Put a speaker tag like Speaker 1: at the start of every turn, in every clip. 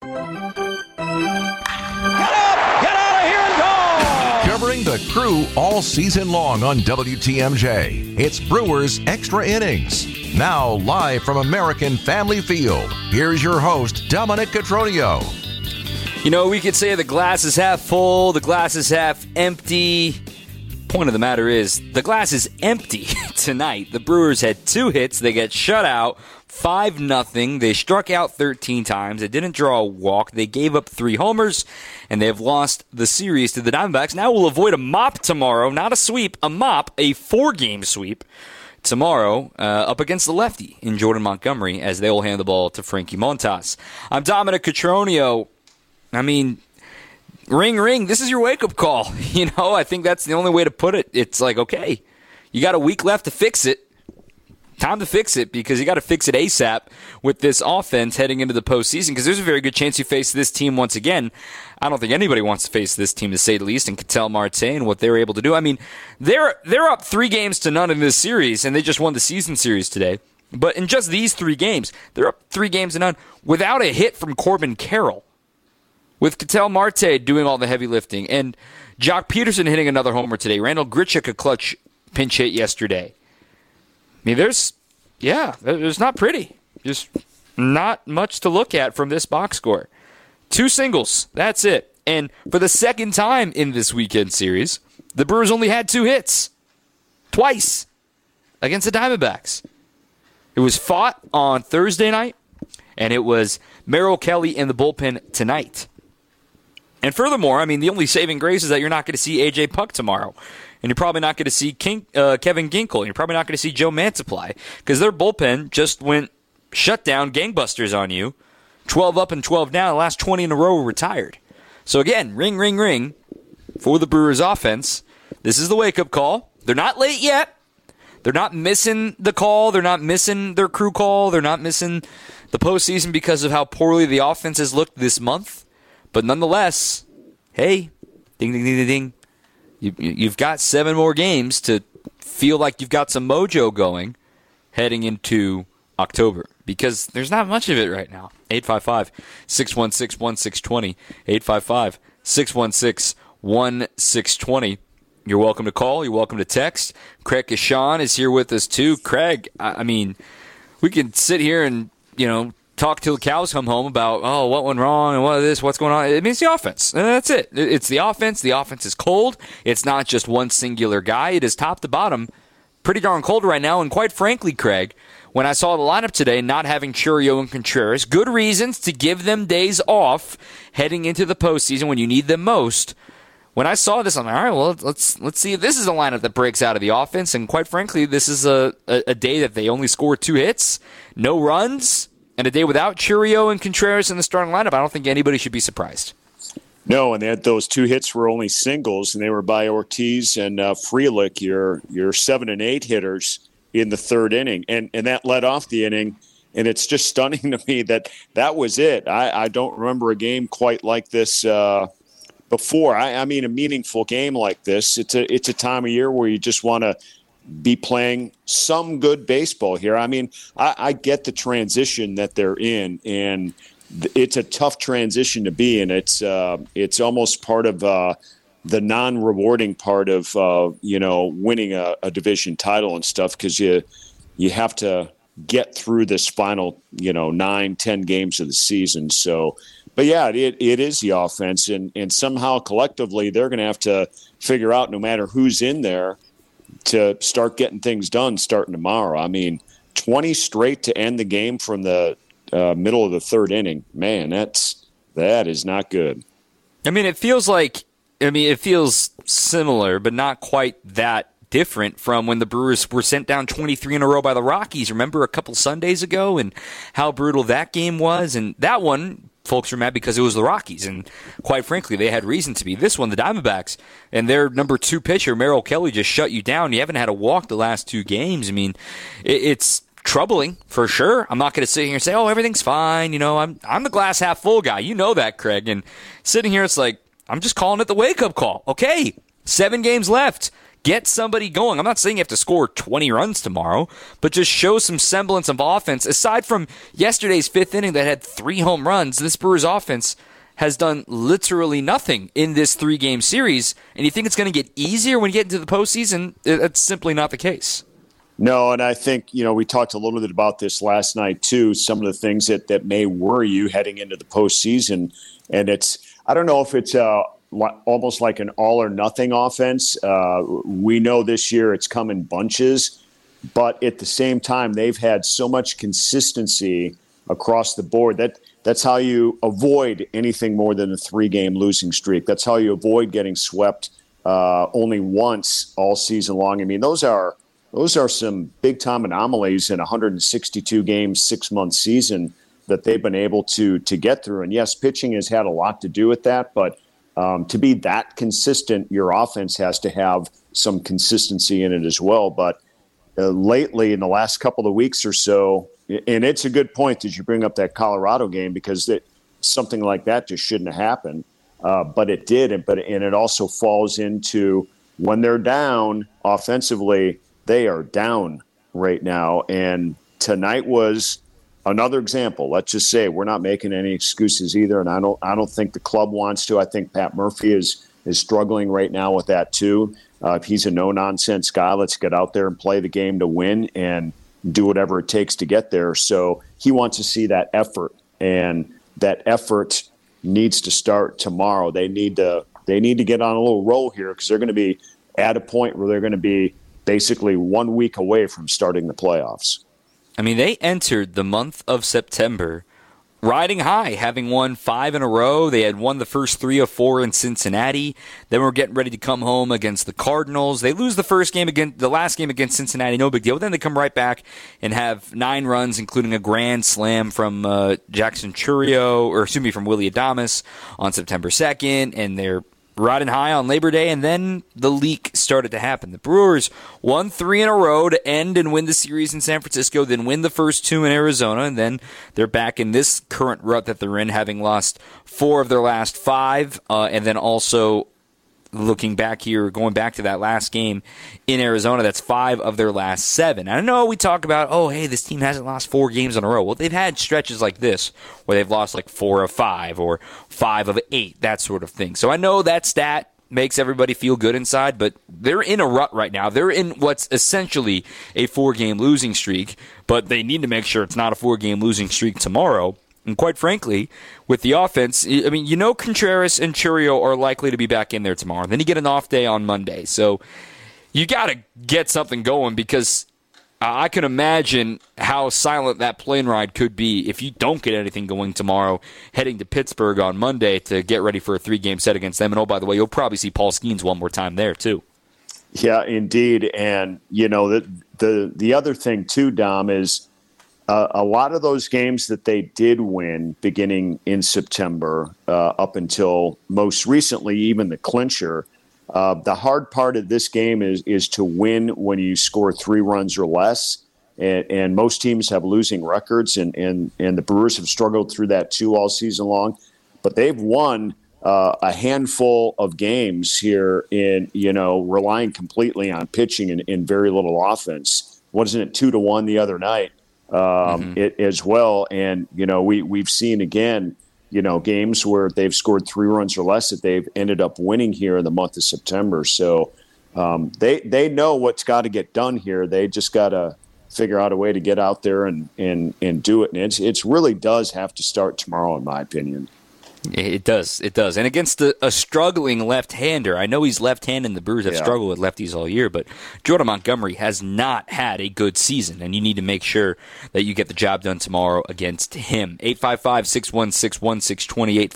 Speaker 1: Covering the Crew all season long on WTMJ, it's Brewers Extra Innings. Now live from American Family Field, here's your host, Dominic Cotroneo.
Speaker 2: You know, we could say the glass is half full, the glass is half empty. Point of the matter is, the glass is empty tonight. The Brewers had 2 hits. They get shut out 5-0. They struck out 13 times. They didn't draw a walk. They gave up 3 homers, and they have lost the series to the Diamondbacks. Now we'll avoid a mop tomorrow. Not a sweep, a mop, a 4-game sweep tomorrow up against the lefty in Jordan Montgomery as they will hand the ball to Frankie Montas. I'm Dominic Cotroneo. I mean, ring, ring, this is your wake-up call. You know, I think that's the only way to put it. It's like, okay, you got a week left to fix it. Time to fix it because you got to fix it ASAP with this offense heading into the postseason because there's a very good chance you face this team once again. I don't think anybody wants to face this team, to say the least, and Ketel Marte and what they were able to do. I mean, they're up 3-0 in this series, and they just won the season series today. But in just these 3 games, they're up 3-0 without a hit from Corbin Carroll. With Ketel Marte doing all the heavy lifting, and Jock Peterson hitting another homer today. Randall Grichuk a clutch pinch hit yesterday. I mean, there's not pretty. Just not much to look at from this box score. 2 singles, that's it. And for the second time in this weekend series, the Brewers only had 2 hits. Twice against the Diamondbacks. It was fought on Thursday night, and it was Merrill Kelly in the bullpen tonight. And furthermore, I mean, the only saving grace is that you're not going to see A.J. Puck tomorrow. And you're probably not going to see Kevin Ginkel. And you're probably not going to see Joe Mantiply. Because their bullpen just went shut down gangbusters on you. 12 up and 12 down. The last 20 in a row were retired. So again, ring, ring, ring for the Brewers offense. This is the wake-up call. They're not late yet. They're not missing the call. They're not missing their crew call. They're not missing the postseason because of how poorly the offense has looked this month. But nonetheless, hey, ding, ding, ding, ding, ding. You've got 7 more games to feel like you've got some mojo going heading into October because there's not much of it right now. 855-616-1620. 855-616-1620. You're welcome to call. You're welcome to text. Craig Kashan is here with us too. Craig, I mean, we can sit here and, talk till the cows come home about, what went wrong and what is this, what's going on. I mean, it's the offense. And that's it. It's the offense. The offense is cold. It's not just one singular guy. It is top to bottom pretty darn cold right now. And quite frankly, Craig, when I saw the lineup today, not having Chourio and Contreras, good reasons to give them days off heading into the postseason when you need them most. When I saw this, I'm like, all right, well, let's see if this is a lineup that breaks out of the offense. And quite frankly, this is a day that they only scored 2 hits, no runs, and a day without Chourio and Contreras in the starting lineup. I don't think anybody should be surprised.
Speaker 3: No, and those 2 hits were only singles, and they were by Ortiz and Frelick, your 7 and 8 hitters in the 3rd inning. And that led off the inning, and it's just stunning to me that was it. I don't remember a game quite like this before. I mean, a meaningful game like this. It's a time of year where you just want to be playing some good baseball here. I mean, I get the transition that they're in, and it's a tough transition to be in. It's almost part of the non-rewarding part of winning a division title and stuff because you have to get through this final 9-10 games of the season. So, but yeah, it is the offense, and somehow collectively they're going to have to figure out, no matter who's in there, to start getting things done starting tomorrow. I mean, 20 straight to end the game from the middle of the 3rd inning. Man, that is not good.
Speaker 2: I mean, it feels similar, but not quite that different from when the Brewers were sent down 23 in a row by the Rockies. Remember a couple Sundays ago and how brutal that game was? And that one, folks are mad because it was the Rockies, and quite frankly, they had reason to be. This one, the Diamondbacks, and their number 2 pitcher, Merrill Kelly, just shut you down. You haven't had a walk the last 2 games. I mean, it's troubling for sure. I'm not going to sit here and say, everything's fine. I'm the glass half full guy. You know that, Craig. And sitting here, it's like, I'm just calling it the wake-up call. Okay, 7 games left. Get somebody going. I'm not saying you have to score 20 runs tomorrow, but just show some semblance of offense. Aside from yesterday's fifth inning that had 3 home runs, this Brewers offense has done literally nothing in this 3-game series. And you think it's going to get easier when you get into the postseason? That's simply not the case.
Speaker 3: No, and I think, we talked a little bit about this last night, too, some of the things that may worry you heading into the postseason. And I don't know if it's almost like an all-or-nothing offense. We know this year it's come in bunches, but at the same time, they've had so much consistency across the board. That's how you avoid anything more than a 3-game losing streak. That's how you avoid getting swept only once all season long. I mean, those are some big-time anomalies in a 162-game, 6-month season that they've been able to get through. And, yes, pitching has had a lot to do with that, but to be that consistent, your offense has to have some consistency in it as well. But lately, in the last couple of weeks or so, and it's a good point that you bring up that Colorado game because something like that just shouldn't have happened. But it did, and it also falls into when they're down offensively, they are down right now. And tonight was another example. Let's just say we're not making any excuses either, and I don't think the club wants to. I think Pat Murphy is struggling right now with that too. If he's a no-nonsense guy, let's get out there and play the game to win and do whatever it takes to get there. So he wants to see that effort, and that effort needs to start tomorrow. They need to get on a little roll here because they're going to be at a point where they're going to be basically 1 week away from starting the playoffs.
Speaker 2: I mean, they entered the month of September riding high, having won 5 in a row. They had won the first 3 of 4 in Cincinnati. Then we're getting ready to come home against the Cardinals. They lose the last game against Cincinnati, no big deal. But then they come right back and have 9 runs, including a grand slam from from Willy Adames on September 2nd, and they're riding high on Labor Day, and then the leak started to happen. The Brewers won 3 in a row to end and win the series in San Francisco, then win the first 2 in Arizona, and then they're back in this current rut that they're in, having lost 4 of their last 5, and then also looking back here, going back to that last game in Arizona, that's 5 of their last 7. I know we talk about, this team hasn't lost 4 games in a row. Well, they've had stretches like this where they've lost like 4 of 5 or 5 of 8, that sort of thing. So I know that stat makes everybody feel good inside, but they're in a rut right now. They're in what's essentially a 4-game losing streak, but they need to make sure it's not a 4-game losing streak tomorrow. And quite frankly, with the offense, Contreras and Chourio are likely to be back in there tomorrow. Then you get an off day on Monday. So you got to get something going because I can imagine how silent that plane ride could be if you don't get anything going tomorrow, heading to Pittsburgh on Monday to get ready for a 3-game set against them. And, by the way, you'll probably see Paul Skeens one more time there, too.
Speaker 3: Yeah, indeed. And, the other thing, too, Dom, is a lot of those games that they did win beginning in September up until most recently, even the clincher, the hard part of this game is to win when you score 3 runs or less. And most teams have losing records, and the Brewers have struggled through that too all season long. But they've won a handful of games here in, relying completely on pitching and very little offense. Wasn't it 2-1 the other night? As well. And, we've seen again, games where they've scored 3 runs or less that they've ended up winning here in the month of September. So they know what's got to get done here. They just got to figure out a way to get out there and do it. And it really does have to start tomorrow, in my opinion.
Speaker 2: It does. And against a struggling left-hander, I know he's left-handed and the Brewers have struggled with lefties all year, but Jordan Montgomery has not had a good season, and you need to make sure that you get the job done tomorrow against him. 855-616-1620,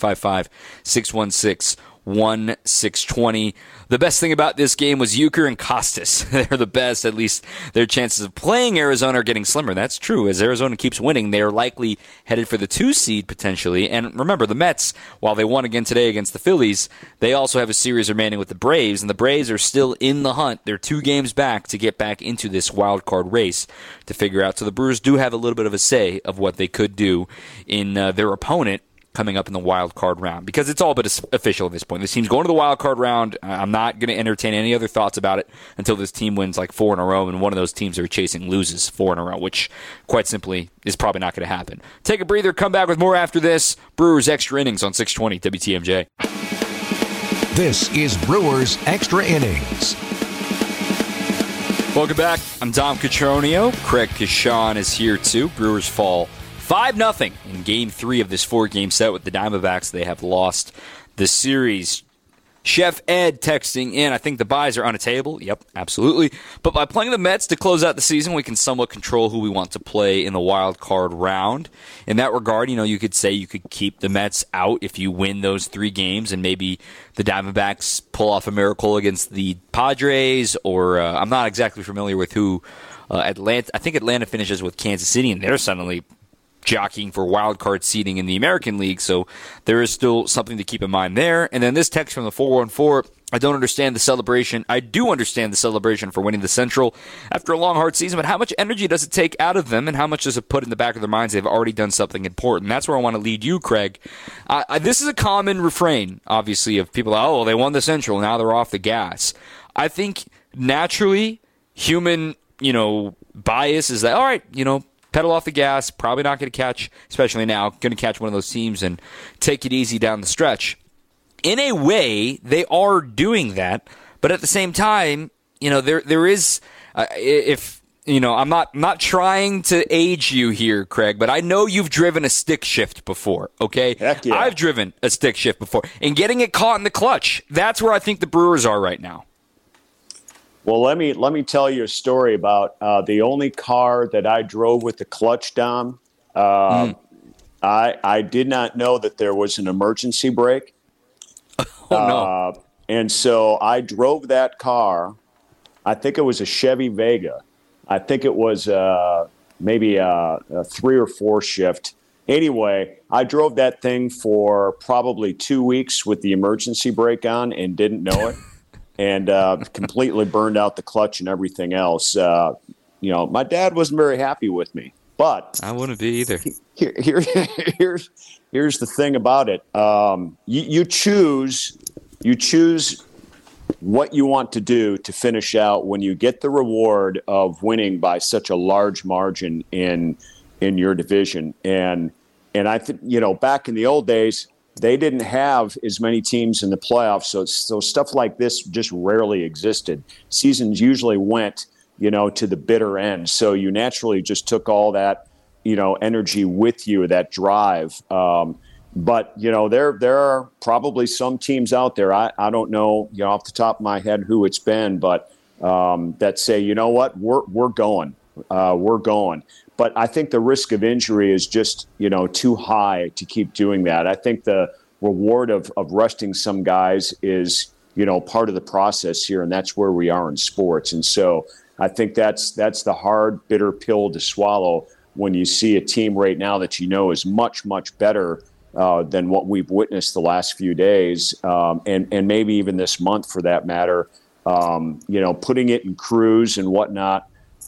Speaker 2: 855-616-1620. The best thing about this game was Euchre and Costas. They're the best. At least their chances of playing Arizona are getting slimmer. That's true. As Arizona keeps winning, they are likely headed for the 2 seed potentially. And remember, the Mets, while they won again today against the Phillies, they also have a series remaining with the Braves, and the Braves are still in the hunt. They're 2 games back to get back into this wild card race to figure out. So the Brewers do have a little bit of a say of what they could do in their opponent coming up in the wild card round, because it's all but official at this point. This team's going to the wild card round. I'm not going to entertain any other thoughts about it until this team wins like 4 in a row, and one of those teams they're chasing loses 4 in a row, which quite simply is probably not going to happen. Take a breather, come back with more after this. Brewers Extra Innings on 620 WTMJ.
Speaker 1: This is Brewers Extra Innings.
Speaker 2: Welcome back. I'm Dom Cotroneo. Craig Kashan is here too. Brewers fall 5-0 in Game 3 of this 4-game set with the Diamondbacks. They have lost the series. Chef Ed texting in, I think the buys are on a table. Yep, absolutely. But by playing the Mets to close out the season, we can somewhat control who we want to play in the wild card round. In that regard, you could say you could keep the Mets out if you win those 3 games, and maybe the Diamondbacks pull off a miracle against the Padres, or I'm not exactly familiar with who Atlanta. I think Atlanta finishes with Kansas City, and they're suddenly jockeying for wild card seeding in the American League, so there is still something to keep in mind there. And then this text from the 414, I don't understand the celebration. I do understand the celebration for winning the Central after a long, hard season, but how much energy does it take out of them, and how much does it put in the back of their minds they've already done something important? That's where I want to lead you, Craig. This is a common refrain, obviously, of people, well, they won the Central, now they're off the gas. I think naturally, human, bias is that, all right, pedal off the gas, probably not going to catch, especially now, going to catch one of those teams and take it easy down the stretch. In a way, they are doing that, but at the same time, there is, I'm not trying to age you here, Craig, but I know you've driven a stick shift before, okay?
Speaker 3: Heck yeah.
Speaker 2: I've driven a stick shift before, and getting it caught in the clutch, that's where I think the Brewers are right now.
Speaker 3: Well, let me tell you a story about the only car that I drove with the clutch, Dom. I did not know that there was an emergency brake.
Speaker 2: No.
Speaker 3: And so I drove that car. I think it was a Chevy Vega. I think it was maybe a 3 or 4 shift. Anyway, I drove that thing for probably 2 weeks with the emergency brake on and didn't know it. And completely burned out the clutch and everything else. My dad wasn't very happy with me, but
Speaker 2: I wouldn't be either.
Speaker 3: Here's the thing about it. You choose what you want to do to finish out when you get the reward of winning by such a large margin in your division. And I think back in the old days, they didn't have as many teams in the playoffs, so stuff like this just rarely existed. Seasons usually went, to the bitter end. So you naturally just took all that, energy with you, that drive. But there are probably some teams out there. I don't know, off the top of my head who it's been, but that say, you know what, we're going. We're going. But I think the risk of injury is just, too high to keep doing that. I think the reward of resting some guys is, part of the process here, and that's where we are in sports. And so I think that's the hard, bitter pill to swallow when you see a team right now that is much, much better than what we've witnessed the last few days, and maybe even this month for that matter, putting it in crews and whatnot.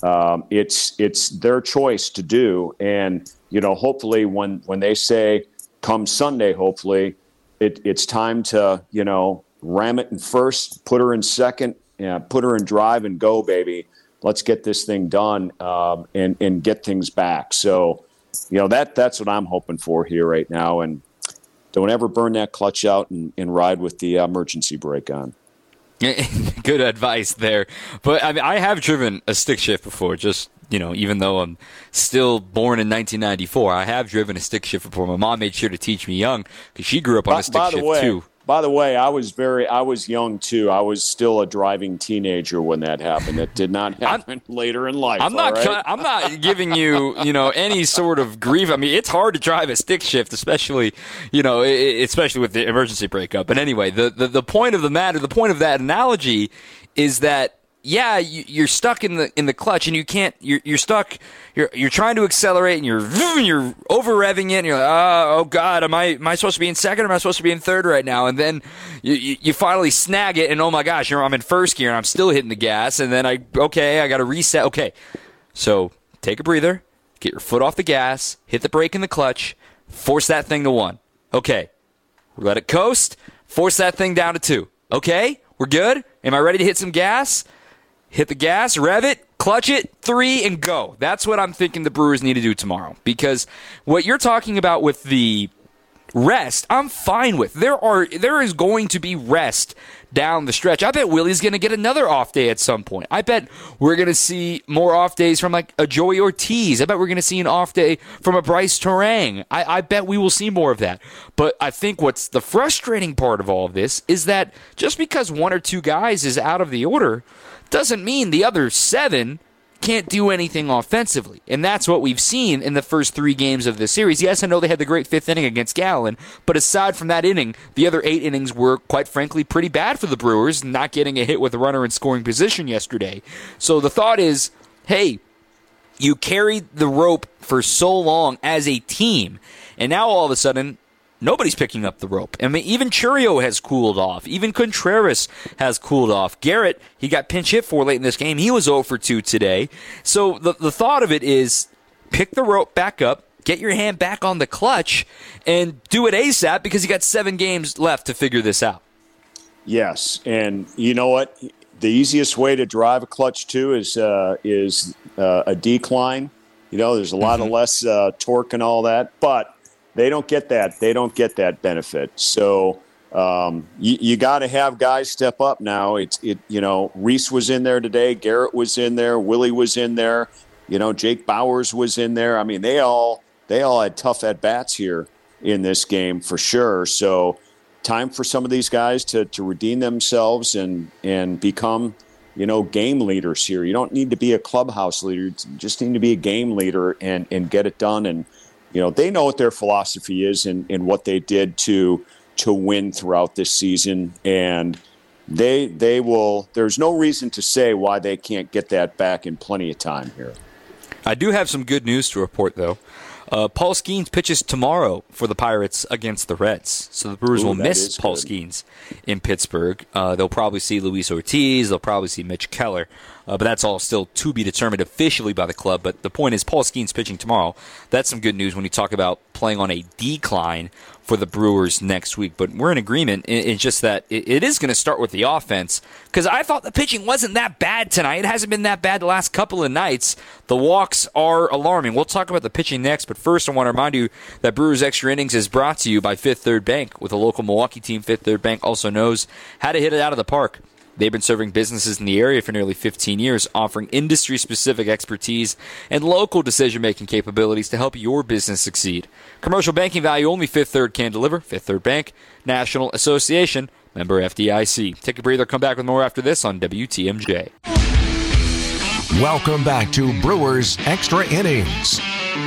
Speaker 3: It's their choice to do. And, hopefully when they say come Sunday, hopefully it's time to, ram it in first, put her in second, put her in drive and go, baby. Let's get this thing done and get things back. So, that's what I'm hoping for here right now. And don't ever burn that clutch out and ride with the emergency brake on.
Speaker 2: Good advice there. But I have driven a stick shift before, just, even though I'm still born in 1994, I have driven a stick shift before. My mom made sure to teach me young because she grew up on a stick shift too.
Speaker 3: By the way, I was young too. I was still a driving teenager when that happened. It did not happen later in life.
Speaker 2: I'm not giving you, any sort of grief. I mean, it's hard to drive a stick shift, especially with the emergency brake up. But anyway, the point of the matter, the point of that analogy is that, yeah, you're stuck in the clutch, and you can't. You're stuck. You're trying to accelerate, and you're over revving it, and you're like, oh God, am I supposed to be in second, or am I supposed to be in third right now? And then you finally snag it, and oh my gosh, I'm in first gear, and I'm still hitting the gas, and then I got to reset. Okay, so take a breather, get your foot off the gas, hit the brake in the clutch, force that thing to one. Okay. Let it coast. Force that thing down to 2. Okay? We're good? Am I ready to hit some gas? Hit the gas, rev it, clutch it, 3, and go. That's what I'm thinking the Brewers need to do tomorrow. Because what you're talking about with the rest, I'm fine with. There is going to be rest down the stretch. I bet Willie's going to get another off day at some point. I bet we're going to see more off days from like a Joey Ortiz. I bet we're going to see an off day from a Bryce Terang. I bet we will see more of that. But I think what's the frustrating part of all of this is that just because 1 or 2 guys is out of the order doesn't mean the other 7 can't do anything offensively. And that's what we've seen in the first 3 games of this series. Yes, I know they had the great 5th inning against Gallen, but aside from that inning, the other 8 innings were, quite frankly, pretty bad for the Brewers, not getting a hit with a runner in scoring position yesterday. So the thought is, hey, you carried the rope for so long as a team, and now all of a sudden, nobody's picking up the rope. I mean, even Churio has cooled off. Even Contreras has cooled off. Garrett, he got pinch hit for late in this game. He was 0 for 2 today. So the thought of it is pick the rope back up, get your hand back on the clutch, and do it ASAP because you got 7 games left to figure this out.
Speaker 3: Yes, and you know what? The easiest way to drive a clutch too is a decline. You know, there's a lot of less torque and all that, but they don't get that. They don't get that benefit. So you got to have guys step up now. Reese was in there today. Garrett was in there. Willie was in there. Jake Bowers was in there. I mean, they all had tough at bats here in this game for sure. So time for some of these guys to redeem themselves and become game leaders here. You don't need to be a clubhouse leader. You just need to be a game leader and get it done. And they know what their philosophy is and what they did to win throughout this season. And they will. There's no reason to say why they can't get that back in plenty of time here.
Speaker 2: I do have some good news to report, though. Paul Skeens pitches tomorrow for the Pirates against the Reds. So the Brewers will miss Paul Skeens in Pittsburgh. They'll probably see Luis Ortiz. They'll probably see Mitch Keller. But that's all still to be determined officially by the club. But the point is, Paul Skeens pitching tomorrow. That's some good news when you talk about playing on a decline for the Brewers next week. But we're in agreement. It's just that it is going to start with the offense. Because I thought the pitching wasn't that bad tonight. It hasn't been that bad the last couple of nights. The walks are alarming. We'll talk about the pitching next. But first, I want to remind you that Brewers Extra Innings is brought to you by Fifth Third Bank. With a local Milwaukee team, Fifth Third Bank also knows how to hit it out of the park. They've been serving businesses in the area for nearly 15 years, offering industry-specific expertise and local decision-making capabilities to help your business succeed. Commercial banking value only Fifth Third can deliver. Fifth Third Bank, National Association, member FDIC. Take a breather. Come back with more after this on WTMJ.
Speaker 1: Welcome back to Brewers Extra Innings.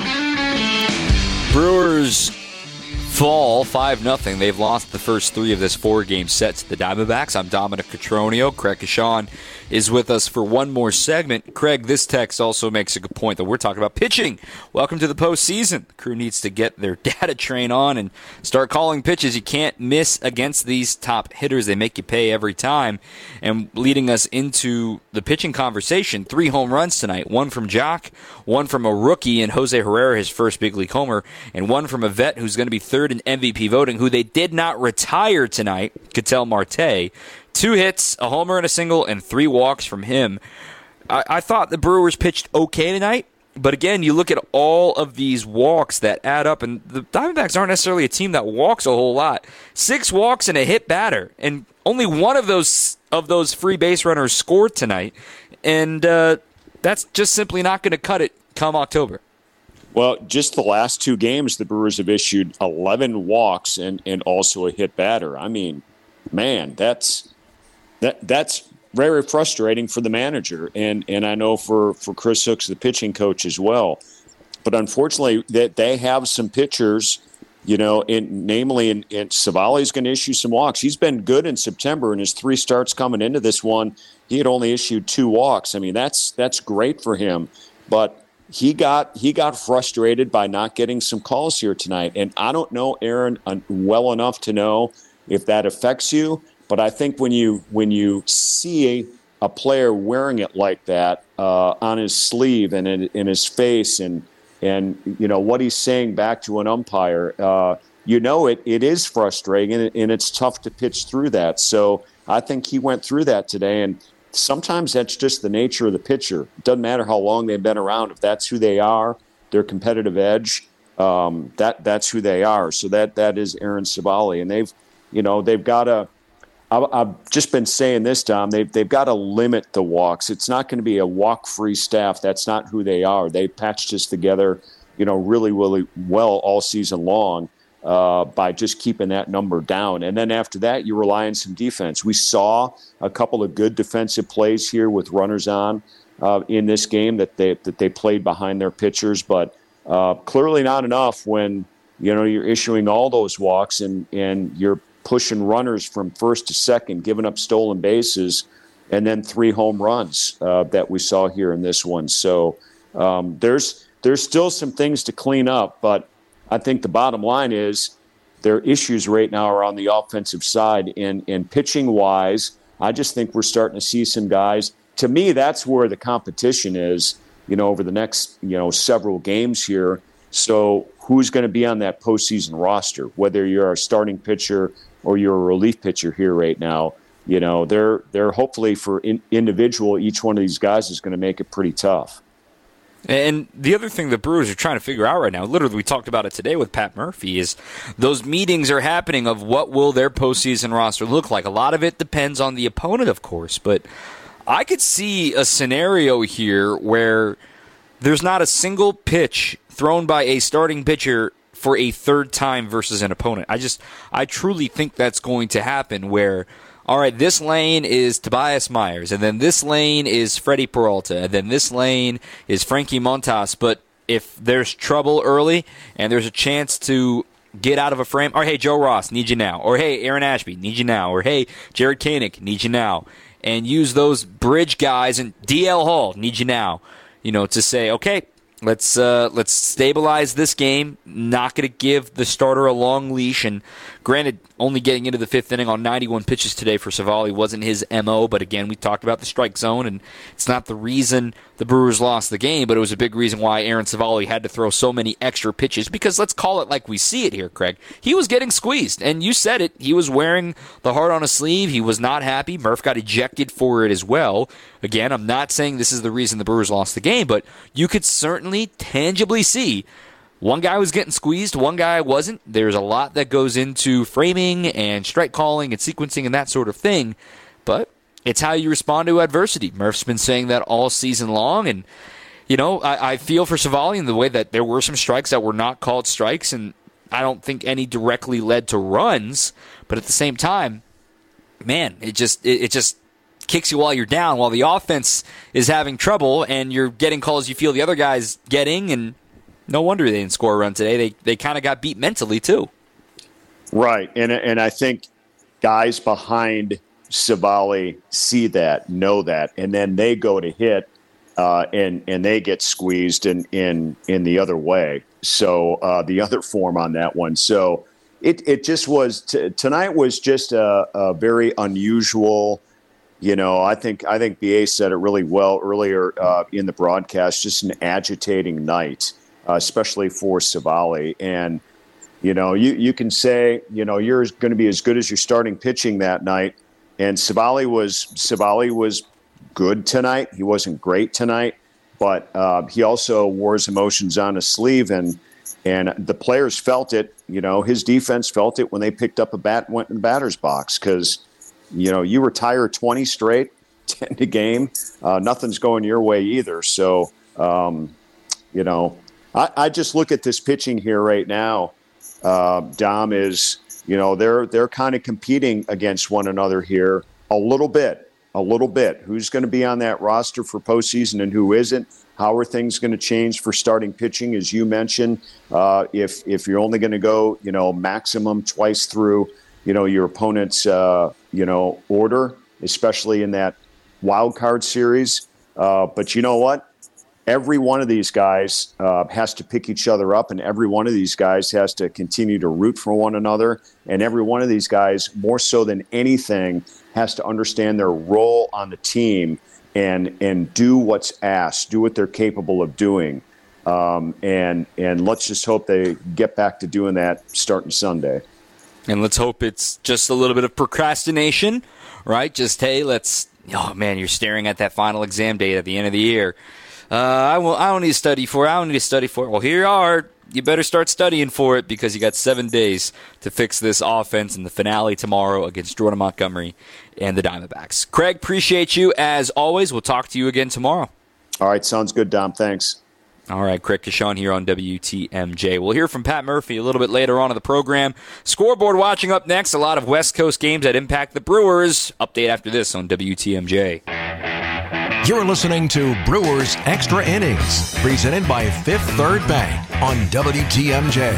Speaker 2: Brewers fall 5-0. They've lost the first 3 of this 4-game set to the Diamondbacks. I'm Dominic Cotroneo. Craig Kashan is with us for one more segment. Craig, this text also makes a good point that we're talking about pitching. Welcome to the postseason. The crew needs to get their data train on and start calling pitches. You can't miss against these top hitters. They make you pay every time. And leading us into the pitching conversation, 3 home runs tonight. 1 from Jock, 1 from a rookie in Jose Herrera, his first big league homer, and 1 from a vet who's going to be third in MVP voting, who they did not retire tonight, Ketel Marte. 2 hits, a homer and a single, and 3 walks from him. I thought the Brewers pitched okay tonight, but again, you look at all of these walks that add up, and the Diamondbacks aren't necessarily a team that walks a whole lot. 6 walks and a hit batter, and only one of those free base runners scored tonight, and that's just simply not going to cut it come October.
Speaker 3: Well, just the last 2 games, the Brewers have issued 11 walks and also a hit batter. I mean, man, that's very frustrating for the manager, and I know for Chris Hooks, the pitching coach, as well. But unfortunately, that they have some pitchers, namely Savali's going to issue some walks. He's been good in September in his 3 starts coming into this one. He had only issued 2 walks. I mean, that's great for him, but he got frustrated by not getting some calls here tonight. And I don't know Aaron well enough to know if that affects you, but I think when you see a player wearing it like that on his sleeve and in his face and what he's saying back to an umpire, it is frustrating, and it's tough to pitch through that. So I think he went through that today, and sometimes that's just the nature of the pitcher. It doesn't matter how long they've been around. If that's who they are, their competitive edge, that's who they are. So that is Aaron Civale, and they've got to. I've just been saying this, Tom. They've got to limit the walks. It's not going to be a walk-free staff. That's not who they are. They patched this together, really, really well all season long by just keeping that number down. And then after that, you rely on some defense. We saw a couple of good defensive plays here with runners on in this game that they played behind their pitchers, but clearly not enough when you're issuing all those walks and you're pushing runners from first to second, giving up stolen bases, and then 3 home runs that we saw here in this one. So there's still some things to clean up, but I think the bottom line is their issues right now are on the offensive side. And pitching-wise, I just think we're starting to see some guys. To me, that's where the competition is, over the next, several games here. So who's going to be on that postseason roster, whether you're a starting pitcher or you're a relief pitcher here right now? They're hopefully for individual, each one of these guys is going to make it pretty tough.
Speaker 2: And the other thing the Brewers are trying to figure out right now, literally we talked about it today with Pat Murphy, is those meetings are happening of what will their postseason roster look like. A lot of it depends on the opponent, of course, but I could see a scenario here where there's not a single pitch thrown by a starting pitcher for a third time versus an opponent. I truly think that's going to happen where, all right, this lane is Tobias Myers, and then this lane is Freddie Peralta, and then this lane is Frankie Montas. But if there's trouble early and there's a chance to get out of a frame, or hey, Joe Ross, need you now, or hey, Aaron Ashby, need you now, or hey, Jared Koenig, need you now, and use those bridge guys, and DL Hall, need you now, to say, okay, let's stabilize this game, not going to give the starter a long leash. And granted, only getting into the 5th inning on 91 pitches today for Civale wasn't his MO, but again, we talked about the strike zone, and it's not the reason the Brewers lost the game, but it was a big reason why Aaron Civale had to throw so many extra pitches, because let's call it like we see it here, Craig. He was getting squeezed, and you said it. He was wearing the heart on his sleeve. He was not happy. Murph got ejected for it as well. Again, I'm not saying this is the reason the Brewers lost the game, but you could certainly tangibly see one guy was getting squeezed, one guy wasn't. There's a lot that goes into framing and strike calling and sequencing and that sort of thing, but it's how you respond to adversity. Murph's been saying that all season long, and I feel for Civale in the way that there were some strikes that were not called strikes, and I don't think any directly led to runs, but at the same time, man, it just kicks you while you're down, while the offense is having trouble, and you're getting calls you feel the other guy's getting, and no wonder they didn't score a run today. They kind of got beat mentally, too.
Speaker 3: Right, and I think guys behind Civale see that, know that, and then they go to hit, and they get squeezed in the other way. So the other form on that one. So it just was tonight was just a very unusual. I think BA said it really well earlier in the broadcast. Just an agitating night, especially for Civale. And you can say you're going to be as good as your starting pitching that night. And Civale was good tonight. He wasn't great tonight, but he also wore his emotions on his sleeve, and the players felt it. His defense felt it when they picked up a bat and went in the batter's box, because you retire 20 straight, 10 a game. Nothing's going your way either. So, I just look at this pitching here right now. Dom, is they're kind of competing against one another here a little bit. Who's going to be on that roster for postseason and who isn't? How are things going to change for starting pitching, as you mentioned? If you're only going to go, maximum twice through, your opponent's, order, especially in that wild card series. But you know what? Every one of these guys has to pick each other up, and every one of these guys has to continue to root for one another. And every one of these guys, more so than anything, has to understand their role on the team and do what's asked, do what they're capable of doing. And let's just hope they get back to doing that starting Sunday.
Speaker 2: And let's hope it's just a little bit of procrastination, right? Just, hey, oh man, you're staring at that final exam date at the end of the year. I don't need to study for it. Well, here you are. You better start studying for it because you got 7 days to fix this offense in the finale tomorrow against Jordan Montgomery and the Diamondbacks. Craig, appreciate you as always. We'll talk to you again tomorrow.
Speaker 3: All right, sounds good, Dom. Thanks.
Speaker 2: All right, Craig Kishon here on WTMJ. We'll hear from Pat Murphy a little bit later on in the program. Scoreboard watching up next. A lot of West Coast games that impact the Brewers. Update after this on WTMJ.
Speaker 1: You're listening to Brewers Extra Innings, presented by Fifth Third Bank on WTMJ.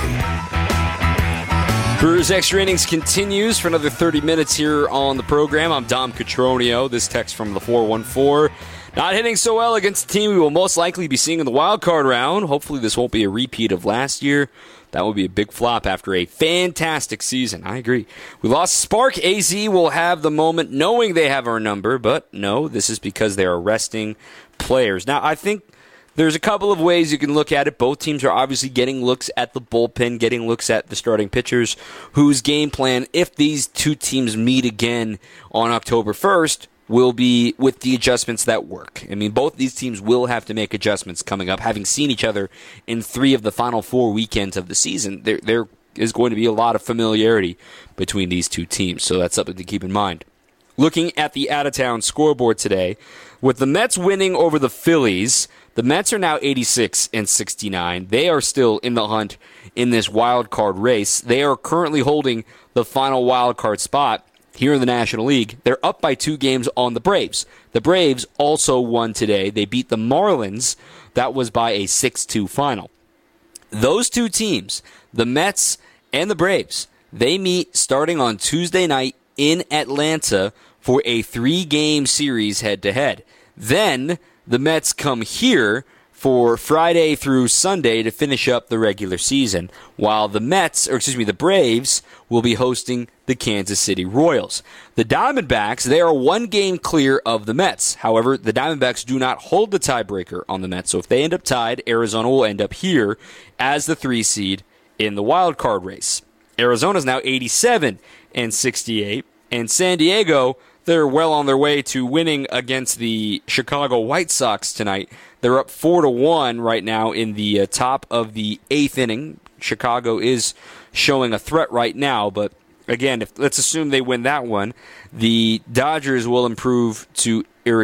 Speaker 2: Brewers Extra Innings continues for another 30 minutes here on the program. I'm Dom Cotroneo. This text from the 414. Not hitting so well against the team we will most likely be seeing in the wild card round. Hopefully this won't be a repeat of last year. That would be a big flop after a fantastic season. I agree. We lost spark. AZ will have the moment knowing they have our number, but no, this is because they are resting players. Now, I think there's a couple of ways you can look at it. Both teams are obviously getting looks at the bullpen, getting looks at the starting pitchers, whose game plan, if these two teams meet again on October 1st, will be with the adjustments that work. I mean, both these teams will have to make adjustments coming up. Having seen each other in 3 of the final 4 weekends of the season, there is going to be a lot of familiarity between these two teams, so that's something to keep in mind. Looking at the out-of-town scoreboard today, with the Mets winning over the Phillies, the Mets are now 86-69. They are still in the hunt in this wild card race. They are currently holding the final wild card spot here in the National League. They're up by 2 games on the Braves. The Braves also won today. They beat the Marlins. That was by a 6-2 final. Those two teams, the Mets and the Braves, they meet starting on Tuesday night in Atlanta for a 3-game series head-to-head. Then the Mets come here for Friday through Sunday to finish up the regular season, while the Braves will be hosting the Kansas City Royals. The Diamondbacks, they are 1 game clear of the Mets. However, the Diamondbacks do not hold the tiebreaker on the Mets, so if they end up tied, Arizona will end up here as the 3 seed in the wild card race. Arizona is now 87-68, and San Diego, they're well on their way to winning against the Chicago White Sox tonight. They're up 4-1 right now in the top of the 8th inning. Chicago is showing a threat right now, but again, let's assume they win that one. The Padres will improve to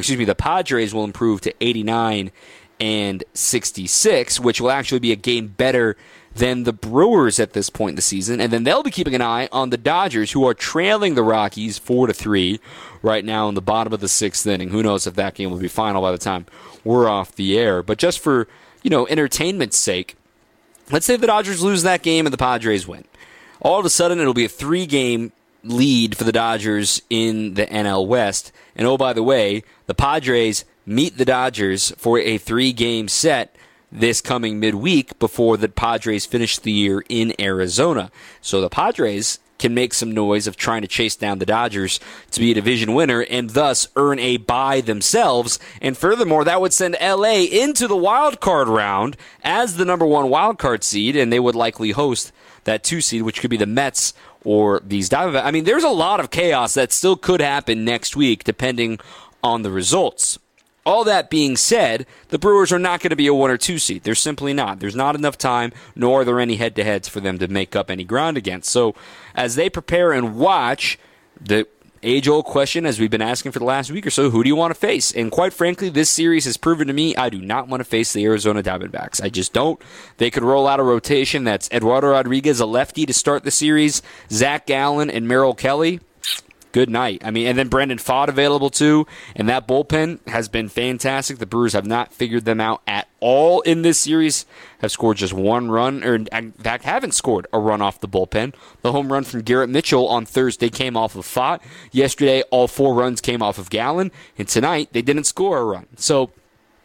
Speaker 2: 89-66, which will actually be a game better than the Brewers at this point in the season. And then they'll be keeping an eye on the Dodgers, who are trailing the Rockies 4-3 right now in the bottom of the 6th inning. Who knows if that game will be final by the time we're off the air. But just for, entertainment's sake, let's say the Dodgers lose that game and the Padres win. All of a sudden, it'll be a 3-game lead for the Dodgers in the NL West. And oh, by the way, the Padres meet the Dodgers for a 3-game set this coming midweek before the Padres finish the year in Arizona. So the Padres can make some noise of trying to chase down the Dodgers to be a division winner and thus earn a bye themselves. And furthermore, that would send LA into the wild card round as the number 1 wild card seed, and they would likely host that 2 seed, which could be the Mets or these Diamondbacks. I mean, there's a lot of chaos that still could happen next week depending on the results. All that being said, the Brewers are not going to be a 1 or 2 seed. They're simply not. There's not enough time, nor are there any head-to-heads for them to make up any ground against. So as they prepare and watch, the age-old question, as we've been asking for the last week or so, who do you want to face? And quite frankly, this series has proven to me I do not want to face the Arizona Diamondbacks. I just don't. They could roll out a rotation. That's Eduardo Rodriguez, a lefty, to start the series, Zach Gallen and Merrill Kelly. Good night. I mean, and then Brendan Pfaadt available too, and that bullpen has been fantastic. The Brewers have not figured them out at all in this series, have scored just 1 run, or in fact haven't scored a run off the bullpen. The home run from Garrett Mitchell on Thursday came off of Pfaadt. Yesterday, all 4 runs came off of Gallen, and tonight they didn't score a run. So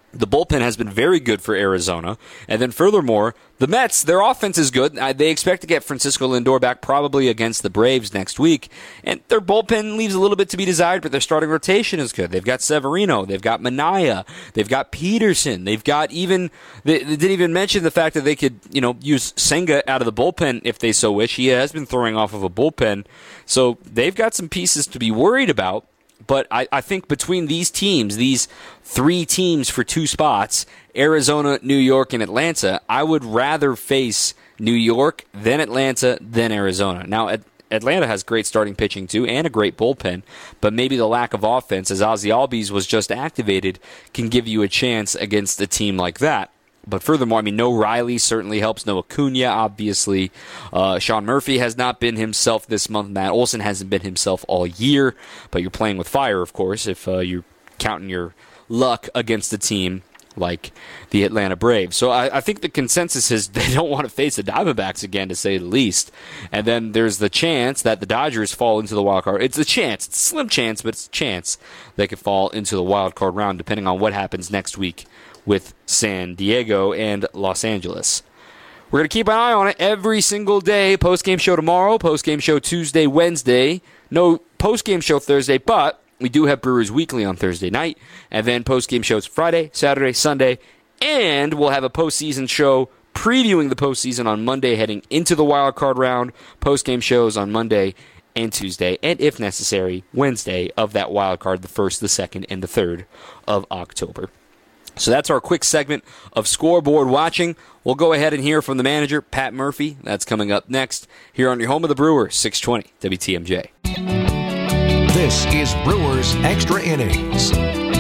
Speaker 2: The bullpen has been very good for Arizona. And then furthermore, the Mets, their offense is good. They expect to get Francisco Lindor back probably against the Braves next week. And their bullpen leaves a little bit to be desired, but their starting rotation is good. They've got Severino. They've got Minaya. They've got Peterson. They've got even, they didn't even mention the fact that they could, use Senga out of the bullpen if they so wish. He has been throwing off of a bullpen. So they've got some pieces to be worried about. But I think between these teams, these 3 teams for 2 spots, Arizona, New York, and Atlanta, I would rather face New York than Atlanta than Arizona. Now, Atlanta has great starting pitching too and a great bullpen, but maybe the lack of offense, as Ozzy Albies was just activated, can give you a chance against a team like that. But furthermore, no Riley certainly helps. No Acuna, obviously. Sean Murphy has not been himself this month. Matt Olson hasn't been himself all year. But you're playing with fire, of course, if you're counting your luck against a team like the Atlanta Braves. So I think the consensus is they don't want to face the Diamondbacks again, to say the least. And then there's the chance that the Dodgers fall into the wild card. It's a chance. It's a slim chance, but it's a chance they could fall into the wild card round, depending on what happens next week with San Diego and Los Angeles. We're going to keep an eye on it every single day. Post-game show tomorrow, post-game show Tuesday, Wednesday. No post-game show Thursday, but we do have Brewers Weekly on Thursday night. And then post-game shows Friday, Saturday, Sunday. And we'll have a postseason show previewing the postseason on Monday heading into the wild card round. Post-game shows on Monday and Tuesday, and if necessary, Wednesday of that wild card, the 1st, the 2nd, and the 3rd of October. So that's our quick segment of scoreboard watching. We'll go ahead and hear from the manager, Pat Murphy. That's coming up next here on your home of the Brewers, 620 WTMJ.
Speaker 1: This is Brewers Extra Innings.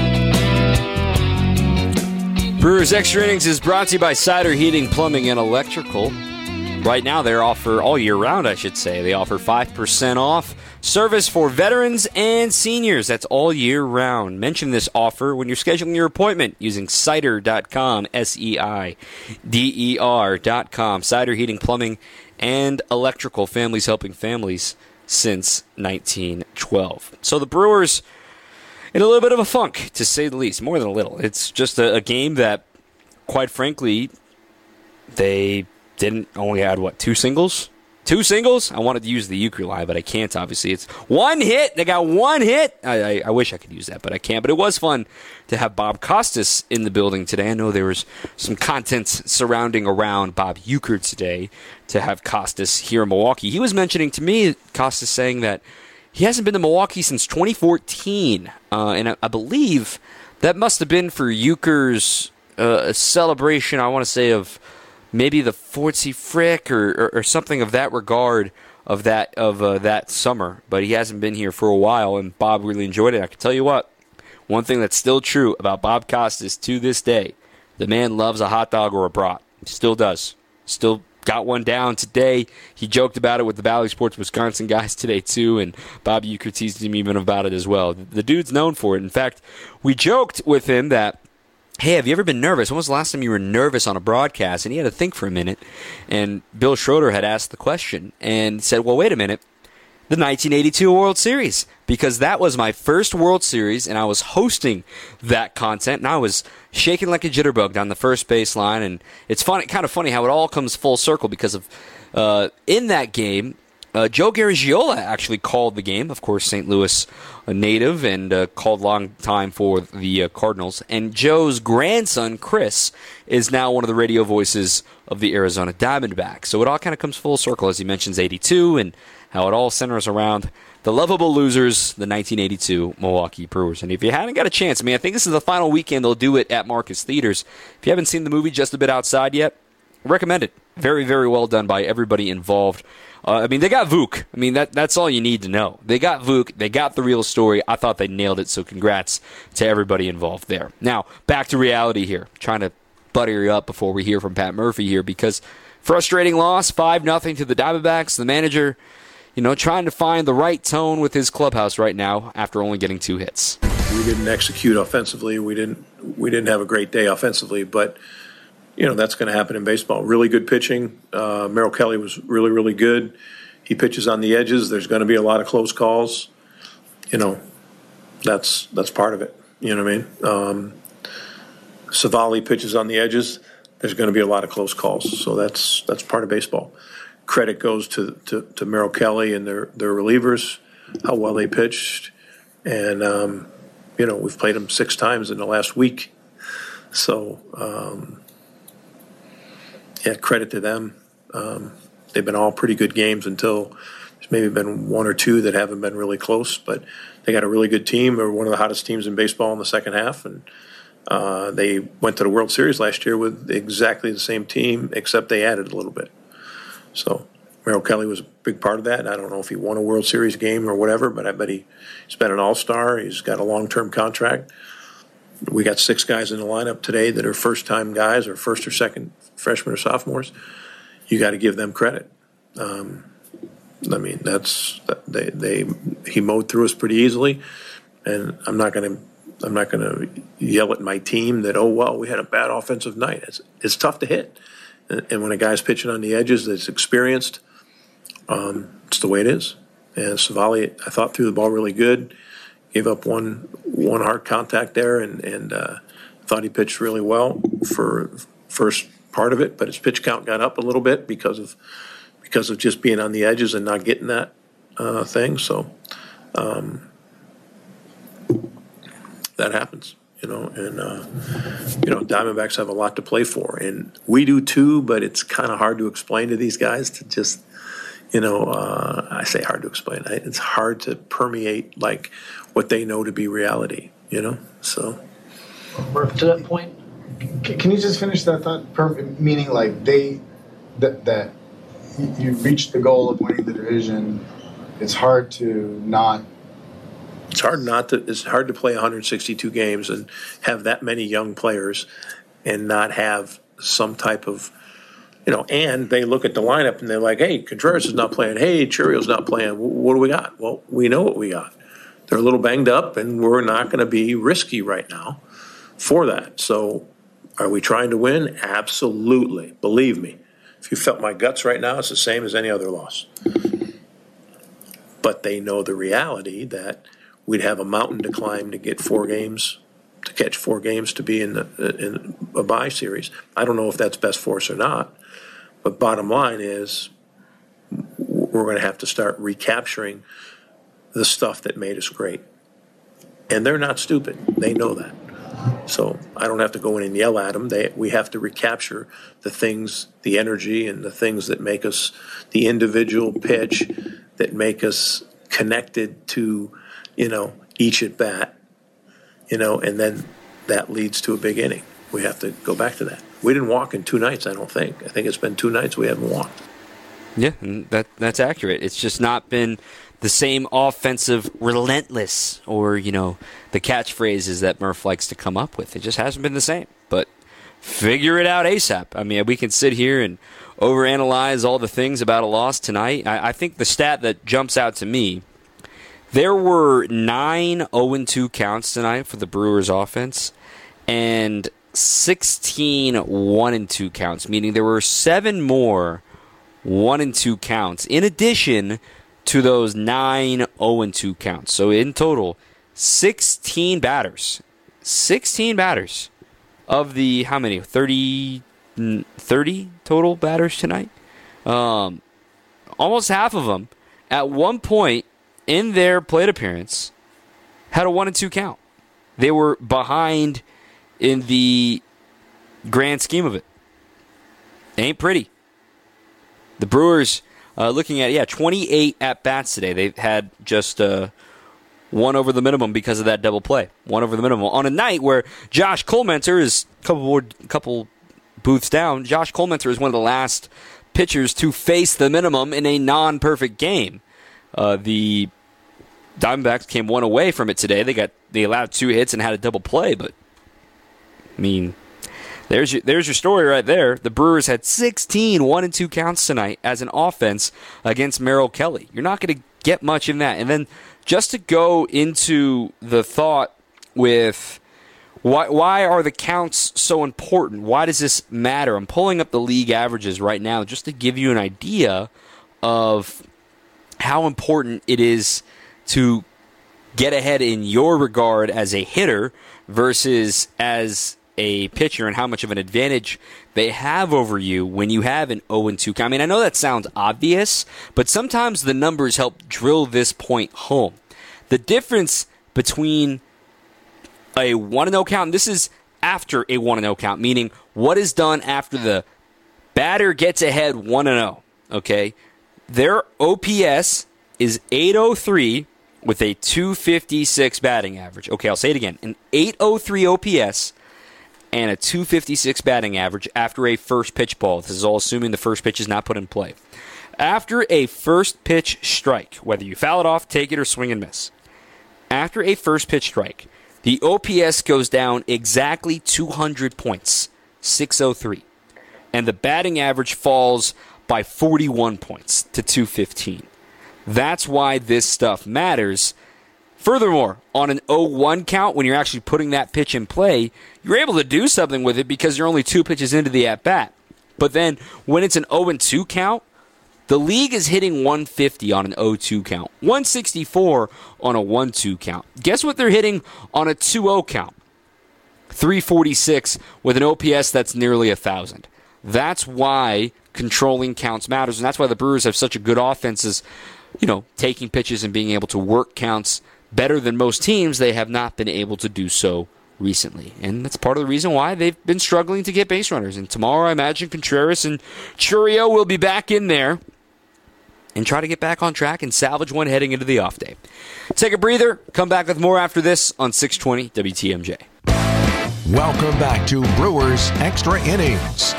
Speaker 2: Brewers Extra Innings is brought to you by Cider Heating, Plumbing, and Electrical. Right now, they offer all year round, I should say. They offer 5% off service for veterans and seniors. That's all year round. Mention this offer when you're scheduling your appointment using Cider.com, SEIDER.com. Cider Heating, Plumbing, and Electrical. Families helping families since 1912. So the Brewers in a little bit of a funk, to say the least. More than a little. It's just a game that, quite frankly, they didn't only had, 2 singles? 2 singles? I wanted to use the Euchre line, but I can't, obviously. It's 1 hit. They got 1 hit. I wish I could use that, but I can't. But it was fun to have Bob Costas in the building today. I know there was some content surrounding around Bob Euchre today to have Costas here in Milwaukee. He was mentioning to me, Costas saying that he hasn't been to Milwaukee since 2014. And I believe that must have been for Euchre's celebration, I want to say, of maybe the Fortsy Frick or something of that regard of that summer. But he hasn't been here for a while, and Bob really enjoyed it. I can tell you what, one thing that's still true about Bob Costas to this day, the man loves a hot dog or a brat. He still does. Still got one down today. He joked about it with the Valley Sports Wisconsin guys today, too, and Bob Euchre teased him even about it as well. The dude's known for it. In fact, we joked with him that, hey, have you ever been nervous? When was the last time you were nervous on a broadcast? And he had to think for a minute. And Bill Schroeder had asked the question and said, well, wait a minute. The 1982 World Series. Because that was my first World Series, and I was hosting that content, and I was shaking like a jitterbug down the first baseline. And it's funny, kind of funny how it all comes full circle because of in that game, Joe Garagiola actually called the game. Of course, St. Louis a native and called long time for the Cardinals. And Joe's grandson, Chris, is now one of the radio voices of the Arizona Diamondbacks. So it all kind of comes full circle as he mentions 82 and how it all centers around the lovable losers, the 1982 Milwaukee Brewers. And if you haven't got a chance, I think this is the final weekend they'll do it at Marcus Theaters. If you haven't seen the movie Just a Bit Outside yet, recommend it. Very, very well done by everybody involved. They got Vuk. That's all you need to know. They got Vuk. They got the real story. I thought they nailed it, so congrats to everybody involved there. Now, back to reality here. Trying to butter you up before we hear from Pat Murphy here because frustrating loss, 5-0 to the Diamondbacks. The manager, trying to find the right tone with his clubhouse right now after only getting 2 hits.
Speaker 4: We didn't execute offensively. We didn't have a great day offensively, but that's going to happen in baseball. Really good pitching. Merrill Kelly was really, really good. He pitches on the edges. There's going to be a lot of close calls. That's part of it. You know what I mean? Savali pitches on the edges, there's going to be a lot of close calls. So that's part of baseball. Credit goes to Merrill Kelly and their relievers, how well they pitched. And, we've played them 6 times in the last week. So, credit to them. They've been all pretty good games until there's maybe been 1 or 2 that haven't been really close. But they got a really good team. They're one of the hottest teams in baseball in the second half. And they went to the World Series last year with exactly the same team, except they added a little bit. So Merrill Kelly was a big part of that. I don't know if he won a World Series game or whatever, but I bet he's been an all-star. He's got a long-term contract. We got 6 guys in the lineup today that are first-time guys or first or second freshmen or sophomores. You got to give them credit. He mowed through us pretty easily, and I'm not going to yell at my team that, we had a bad offensive night. It's tough to hit. And when a guy's pitching on the edges that's experienced, it's the way it is. And Savali, I thought, threw the ball really good. Gave up one hard contact there, and thought he pitched really well for first part of it. But his pitch count got up a little bit because of just being on the edges and not getting that thing. So that happens. Diamondbacks have a lot to play for, and we do too, but it's kind of hard to explain to these guys to just, I say hard to explain. It's hard to permeate like what they know to be reality, so.
Speaker 5: Murph, to that point, can you just finish that thought? Meaning like that you reached the goal of winning the division. It's hard to not.
Speaker 4: It's hard to play 162 games and have that many young players and not have some type of, and they look at the lineup and they're like, hey, Contreras is not playing. Hey, Churrio's not playing. What do we got? Well, we know what we got. They're a little banged up, and we're not going to be risky right now for that. So are we trying to win? Absolutely. Believe me. If you felt my guts right now, it's the same as any other loss. But they know the reality that we'd have a mountain to climb to get 4 games, to catch 4 games to be in a bye series. I don't know if that's best for us or not, but bottom line is we're going to have to start recapturing the stuff that made us great. And they're not stupid. They know that. So I don't have to go in and yell at them. We have to recapture the things, the energy and the things that make us, the individual pitch that make us connected to, each at bat, and then that leads to a big inning. We have to go back to that. We didn't walk in 2 nights, I don't think. I think it's been 2 nights we haven't walked.
Speaker 2: Yeah, and that's accurate. It's just not been the same offensive relentless or, the catchphrases that Murph likes to come up with. It just hasn't been the same. But figure it out ASAP. I mean, we can sit here and overanalyze all the things about a loss tonight. I think the stat that jumps out to me, there were 9 0-2 counts tonight for the Brewers offense and 16 1-2 counts, meaning there were 7 more 1-2 counts in addition to those 9 0-2 counts. So in total, 16 batters. 16 batters of the, how many? 30 total batters tonight? Almost half of them at one point in their plate appearance had a 1-2 count. They were behind in the grand scheme of it. It ain't pretty. The Brewers, looking at 28 at-bats today. They've had just 1 over the minimum because of that double play. 1 over the minimum. On a night where Josh Collmenter is a couple booths down, Josh Collmenter is one of the last pitchers to face the minimum in a non-perfect game. The Diamondbacks came 1 away from it today. They allowed 2 hits and had a double play, but I mean, there's your story right there. The Brewers had 16 1-2 counts tonight as an offense against Merrill Kelly. You're not going to get much in that. And then just to go into the thought with why are the counts so important? Why does this matter? I'm pulling up the league averages right now just to give you an idea of how important it is to get ahead in your regard as a hitter versus as a pitcher and how much of an advantage they have over you when you have an 0-2 count. I mean, I know that sounds obvious, but sometimes the numbers help drill this point home. The difference between a 1-0 count, and this is after a 1-0 count, meaning what is done after the batter gets ahead 1-0, okay? Their OPS is 803 with a 256 batting average. Okay, I'll say it again. An 803 OPS and a 256 batting average after a first pitch ball. This is all assuming the first pitch is not put in play. After a first pitch strike, whether you foul it off, take it, or swing and miss, after a first pitch strike, the OPS goes down exactly 200 points, 603. And the batting average falls by 41 points to 215. That's why this stuff matters. Furthermore, on an 0-1 count, when you're actually putting that pitch in play, you're able to do something with it because you're only 2 pitches into the at-bat. But then when it's an 0-2 count, the league is hitting 150 on an 0-2 count, 164 on a 1-2 count. Guess what they're hitting on a 2-0 count? 346 with an OPS that's nearly 1,000. That's why controlling counts matters, and that's why the Brewers have such a good offense, taking pitches and being able to work counts better than most teams. They have not been able to do so recently, and that's part of the reason why they've been struggling to get base runners. And tomorrow, I imagine Contreras and Chourio will be back in there and try to get back on track and salvage one heading into the off day. Take a breather. Come back with more after this on 620 WTMJ.
Speaker 1: Welcome back to Brewers Extra Innings.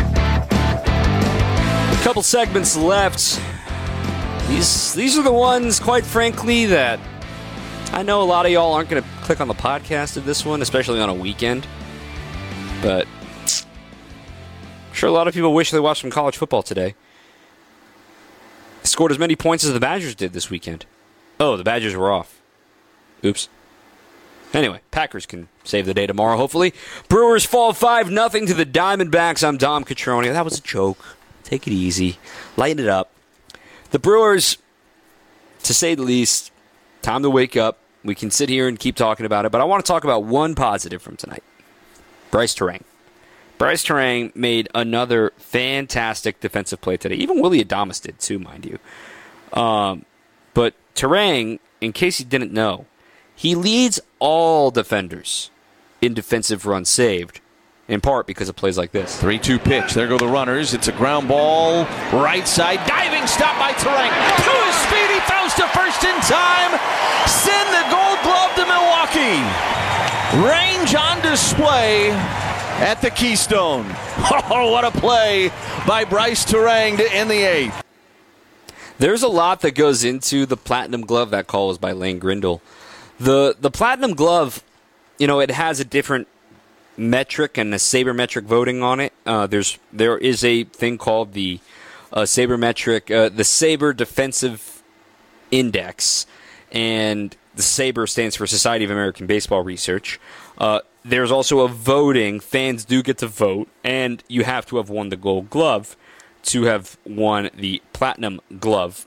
Speaker 2: Couple segments left. These are the ones, quite frankly, that I know a lot of y'all aren't going to click on the podcast of this one, especially on a weekend. But I'm sure a lot of people wish they watched some college football today. They scored as many points as the Badgers did this weekend. Oh, the Badgers were off. Oops. Anyway, Packers can save the day tomorrow, hopefully. Brewers fall 5-0 to the Diamondbacks. I'm Dom Catroni. That was a joke. Take it easy. Lighten it up. The Brewers, to say the least, time to wake up. We can sit here and keep talking about it, but I want to talk about one positive from tonight. Brice Turang. Brice Turang made another fantastic defensive play today. Even Willy Adames did too, mind you. But Turang, in case you didn't know, he leads all defenders in defensive runs saved, in part because of plays like this.
Speaker 6: 3-2 pitch. There go the runners. It's a ground ball. Right side. Diving stop by Turang. To his speed. He throws to first in time. Send the Gold Glove to Milwaukee. Range on display at the Keystone. Oh, what a play by Brice Turang to end the eighth.
Speaker 2: There's a lot that goes into the Platinum Glove. That call was by Lane Grindle. The Platinum Glove, it has a different metric and a sabermetric voting on it. There is a thing called the sabermetric, the Saber Defensive Index, and the Saber stands for Society of American Baseball Research. There's also a voting. Fans do get to vote, and you have to have won the Gold Glove to have won the Platinum Glove.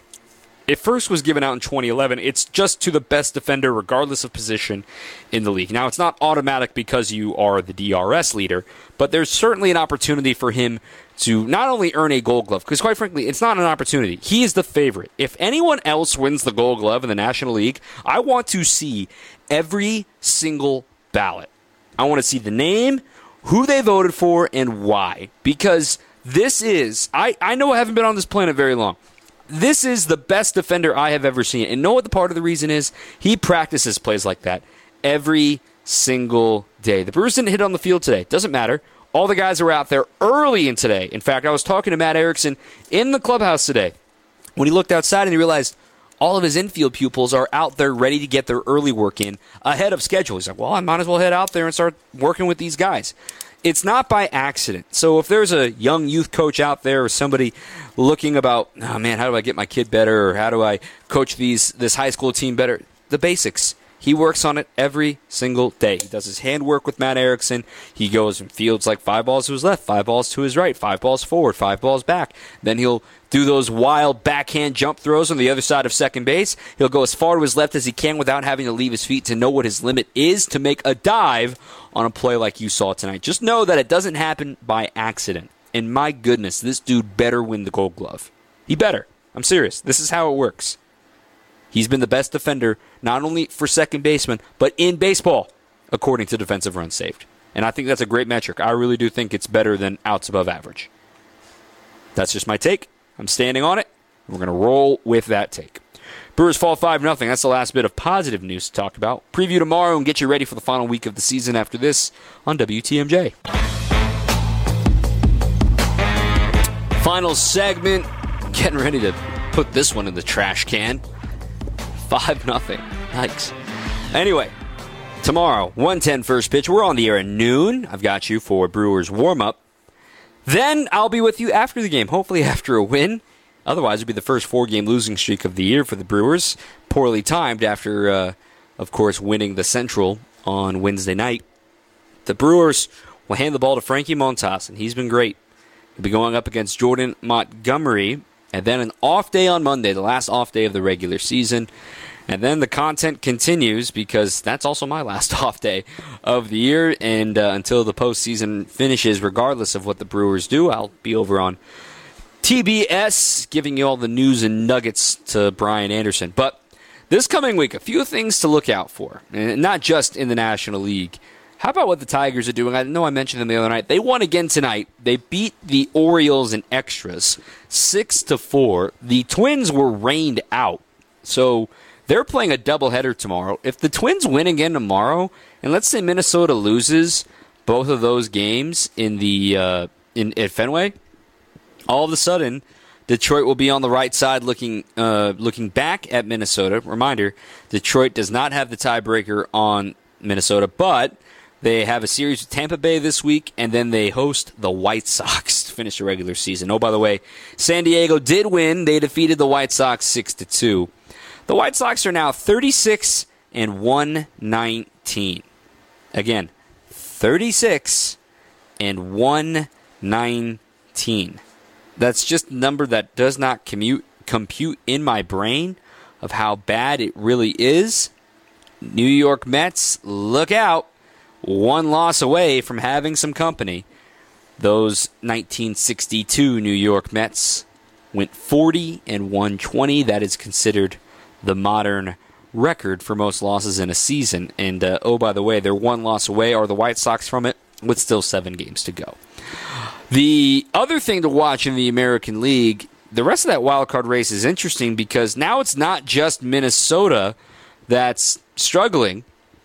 Speaker 2: It first was given out in 2011. It's just to the best defender, regardless of position in the league. Now, it's not automatic because you are the DRS leader, but there's certainly an opportunity for him to not only earn a Gold Glove, because quite frankly, it's not an opportunity. He is the favorite. If anyone else wins the Gold Glove in the National League, I want to see every single ballot. I want to see the name, who they voted for, and why. Because this is, I know I haven't been on this planet very long. This is the best defender I have ever seen. And know what the part of the reason is? He practices plays like that every single day. The Brewers didn't hit on the field today. Doesn't matter. All the guys were out there early in today. In fact, I was talking to Matt Erickson in the clubhouse today when he looked outside and he realized all of his infield pupils are out there ready to get their early work in ahead of schedule. He's like, well, I might as well head out there and start working with these guys. It's not by accident. So if there's a young youth coach out there or somebody looking about, oh man, how do I get my kid better, or how do I coach this high school team better? The basics. He works on it every single day. He does his handwork with Matt Erickson. He goes and fields like 5 balls to his left, 5 balls to his right, 5 balls forward, 5 balls back. Then he'll do those wild backhand jump throws on the other side of second base. He'll go as far to his left as he can without having to leave his feet to know what his limit is to make a dive on a play like you saw tonight. Just know that it doesn't happen by accident. And my goodness, this dude better win the Gold Glove. He better. I'm serious. This is how it works. He's been the best defender, not only for second baseman, but in baseball, according to defensive runs saved. And I think that's a great metric. I really do think it's better than outs above average. That's just my take. I'm standing on it. We're going to roll with that take. Brewers fall 5-0. That's the last bit of positive news to talk about. Preview tomorrow and get you ready for the final week of the season after this on WTMJ. Final segment. Getting ready to put this one in the trash can. 5-0. Yikes. Anyway, tomorrow, 1:10 first pitch. We're on the air at noon. I've got you for Brewers warm-up. Then I'll be with you after the game, hopefully after a win. Otherwise, it'll be the first 4-game losing streak of the year for the Brewers. Poorly timed after, of course, winning the Central on Wednesday night. The Brewers will hand the ball to Frankie Montas, and he's been great. He'll be going up against Jordan Montgomery. And then an off day on Monday, the last off day of the regular season. And then the content continues because that's also my last off day of the year. And until the postseason finishes, regardless of what the Brewers do, I'll be over on TBS giving you all the news and nuggets to Brian Anderson. But this coming week, a few things to look out for, and not just in the National League. How about what the Tigers are doing? I know I mentioned them the other night. They won again tonight. They beat the Orioles in extras 6-4. The Twins were rained out. So they're playing a doubleheader tomorrow. If the Twins win again tomorrow, and let's say Minnesota loses both of those games at Fenway, all of a sudden Detroit will be on the right side looking back at Minnesota. Reminder, Detroit does not have the tiebreaker on Minnesota, but they have a series with Tampa Bay this week, and then they host the White Sox to finish the regular season. Oh, by the way, San Diego did win. They defeated the White Sox 6-2. The White Sox are now 36-119. Again, 36-119. That's just a number that does not compute in my brain of how bad it really is. New York Mets, look out. One loss away from having some company. Those 1962 New York Mets went 40-120. That is considered the modern record for most losses in a season. And, oh, by the way, they're one loss away, are the White Sox, from it, with still 7 games to go. The other thing to watch in the American League, the rest of that wild card race is interesting because now it's not just Minnesota that's struggling.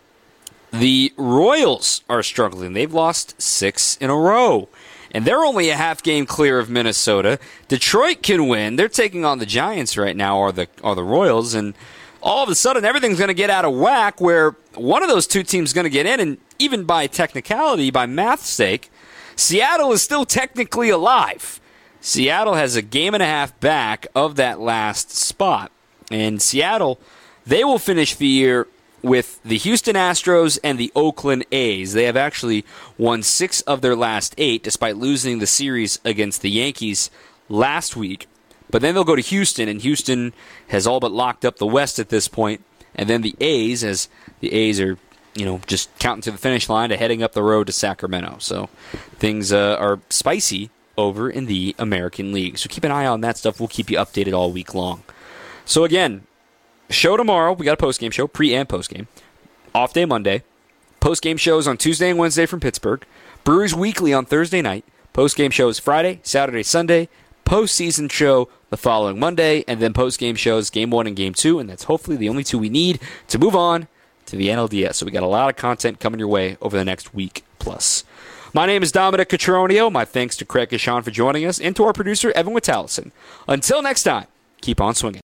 Speaker 2: The Royals are struggling. They've lost 6 in a row. And they're only a half game clear of Minnesota. Detroit can win. They're taking on the Giants right now, or the Royals. And all of a sudden, everything's going to get out of whack where one of those two teams is going to get in. And even by technicality, by math's sake, Seattle is still technically alive. Seattle has a game and a half back of that last spot. And Seattle, they will finish the year with the Houston Astros and the Oakland A's. They have actually won 6 of their last 8, despite losing the series against the Yankees last week. But then they'll go to Houston, and Houston has all but locked up the West at this point. And then the A's, as the A's are, just counting to the finish line to heading up the road to Sacramento. So things are spicy over in the American League. So keep an eye on that stuff. We'll keep you updated all week long. So again, show tomorrow. We got a post-game show, pre- and post-game. Off day Monday. Post-game shows on Tuesday and Wednesday from Pittsburgh. Brewers Weekly on Thursday night. Post-game shows Friday, Saturday, Sunday. Postseason show the following Monday. And then post-game shows Game 1 and Game 2. And that's hopefully the only 2 we need to move on to the NLDS. So we got a lot of content coming your way over the next week plus. My name is Dominic Cotroneo. My thanks to Craig Kashan for joining us, and to our producer, Evan Witalison. Until next time, keep on swinging.